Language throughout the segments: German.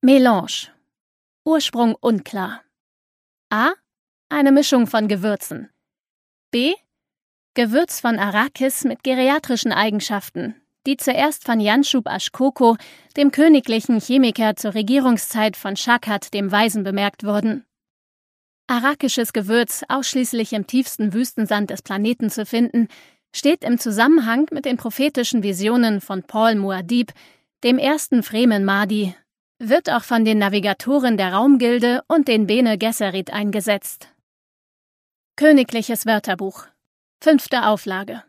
Melange. Ursprung unklar. A. Eine Mischung von Gewürzen. B. Gewürz von Arrakis mit geriatrischen Eigenschaften, die zuerst von Yanshub Ashkoko, dem königlichen Chemiker zur Regierungszeit von Shakhat dem Weisen, bemerkt wurden. Arrakisches Gewürz, ausschließlich im tiefsten Wüstensand des Planeten zu finden, steht im Zusammenhang mit den prophetischen Visionen von Paul Muad'Dib, dem ersten Fremen Mahdi, wird auch von den Navigatoren der Raumgilde und den Bene Gesserit eingesetzt. Königliches Wörterbuch. 5. Auflage.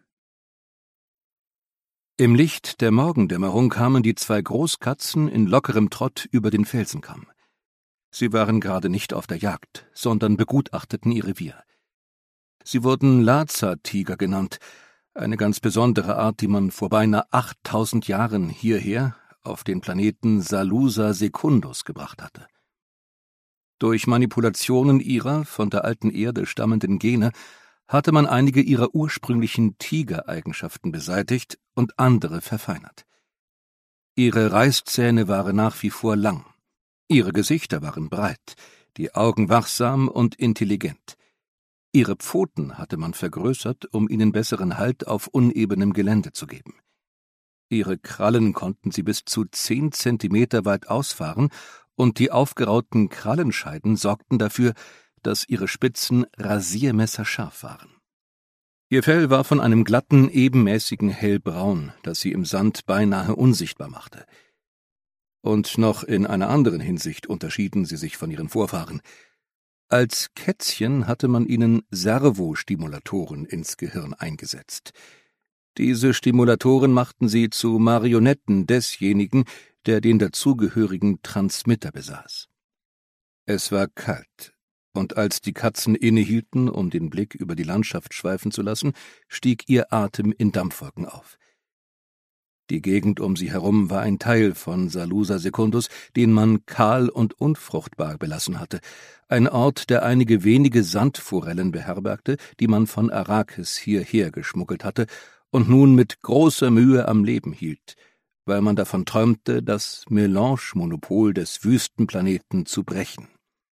Im Licht der Morgendämmerung kamen die 2 Großkatzen in lockerem Trott über den Felsenkamm. Sie waren gerade nicht auf der Jagd, sondern begutachteten ihr Revier. Sie wurden Lazar-Tiger genannt, eine ganz besondere Art, die man vor beinahe 8000 Jahren hierher auf den Planeten Salusa Secundus gebracht hatte. Durch Manipulationen ihrer von der alten Erde stammenden Gene hatte man einige ihrer ursprünglichen Tigereigenschaften beseitigt und andere verfeinert. Ihre Reißzähne waren nach wie vor lang, ihre Gesichter waren breit, die Augen wachsam und intelligent. Ihre Pfoten hatte man vergrößert, um ihnen besseren Halt auf unebenem Gelände zu geben. Ihre Krallen konnten sie bis zu 10 Zentimeter weit ausfahren, und die aufgerauten Krallenscheiden sorgten dafür, dass ihre Spitzen rasiermesserscharf waren. Ihr Fell war von einem glatten, ebenmäßigen Hellbraun, das sie im Sand beinahe unsichtbar machte. Und noch in einer anderen Hinsicht unterschieden sie sich von ihren Vorfahren. Als Kätzchen hatte man ihnen Servostimulatoren ins Gehirn eingesetzt. Diese Stimulatoren machten sie zu Marionetten desjenigen, der den dazugehörigen Transmitter besaß. Es war kalt, und als die Katzen innehielten, um den Blick über die Landschaft schweifen zu lassen, stieg ihr Atem in Dampfwolken auf. Die Gegend um sie herum war ein Teil von Salusa Secundus, den man kahl und unfruchtbar belassen hatte, ein Ort, der einige wenige Sandforellen beherbergte, die man von Arrakis hierher geschmuggelt hatte und nun mit großer Mühe am Leben hielt, weil man davon träumte, das Melange-Monopol des Wüstenplaneten zu brechen.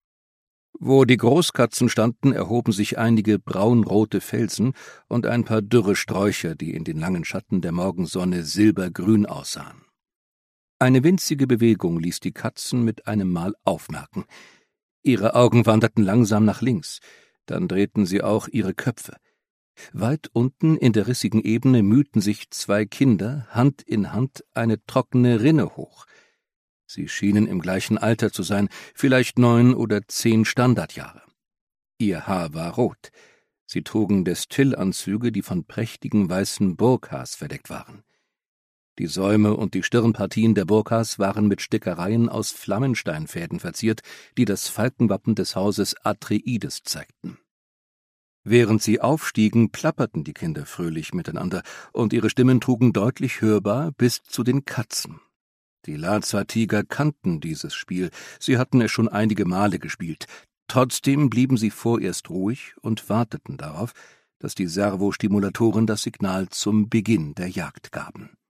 Wo die Großkatzen standen, erhoben sich einige braunrote Felsen und ein paar dürre Sträucher, die in den langen Schatten der Morgensonne silbergrün aussahen. Eine winzige Bewegung ließ die Katzen mit einem Mal aufmerken. Ihre Augen wanderten langsam nach links, dann drehten sie auch ihre Köpfe. Weit unten in der rissigen Ebene mühten sich 2 Kinder Hand in Hand eine trockene Rinne hoch. Sie schienen im gleichen Alter zu sein, vielleicht 9 oder 10 Standardjahre. Ihr Haar war rot. Sie trugen Destillanzüge, die von prächtigen weißen Burkas verdeckt waren. Die Säume und die Stirnpartien der Burkas waren mit Stickereien aus Flammensteinfäden verziert, die das Falkenwappen des Hauses Atreides zeigten. Während sie aufstiegen, plapperten die Kinder fröhlich miteinander, und ihre Stimmen trugen deutlich hörbar bis zu den Katzen. Die Lazar-Tiger kannten dieses Spiel, sie hatten es schon einige Male gespielt. Trotzdem blieben sie vorerst ruhig und warteten darauf, dass die Servostimulatoren das Signal zum Beginn der Jagd gaben.